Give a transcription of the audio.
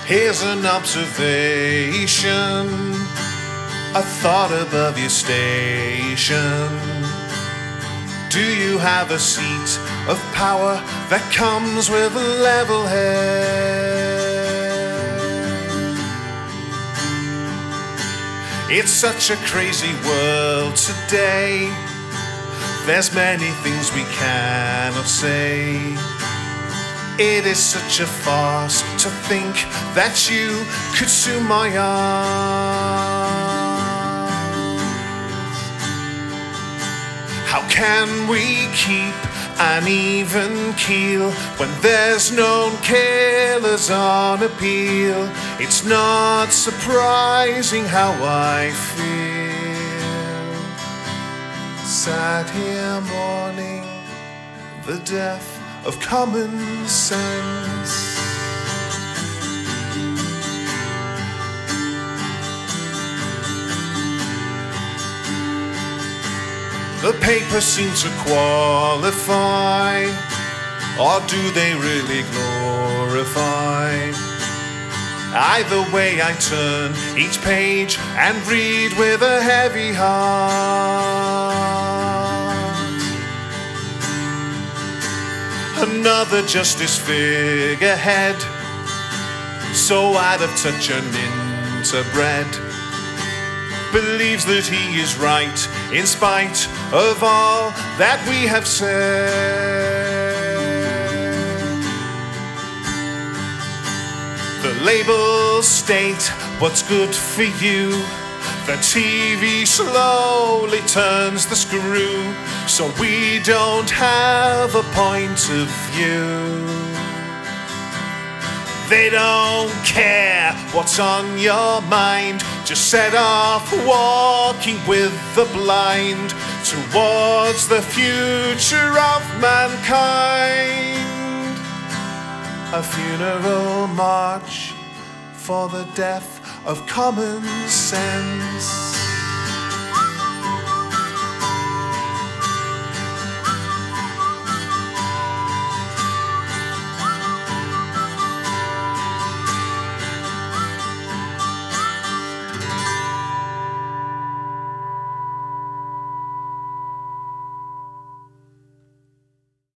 Here's an observation, a thought above your station. Do you have a seat of power that comes with a level head? It's such a crazy world today. There's many things we cannot say. It is such a farce to think that you could sue my eyes. How can we keep an even keel when there's known killers on appeal? It's not surprising how I feel. Sat here mourning the death of common sense. The papers seem to qualify, or do they really glorify? Either way I turn each page and read with a heavy heart. Another justice figurehead, so out of touch and interbred, believes that he is right in spite of all that we have said. The labels state what's good for you. The TV slowly turns the screw, so we don't have a point of view. They don't care what's on your mind. Just set off walking with the blind towards the future of mankind. A funeral march for the death of common sense.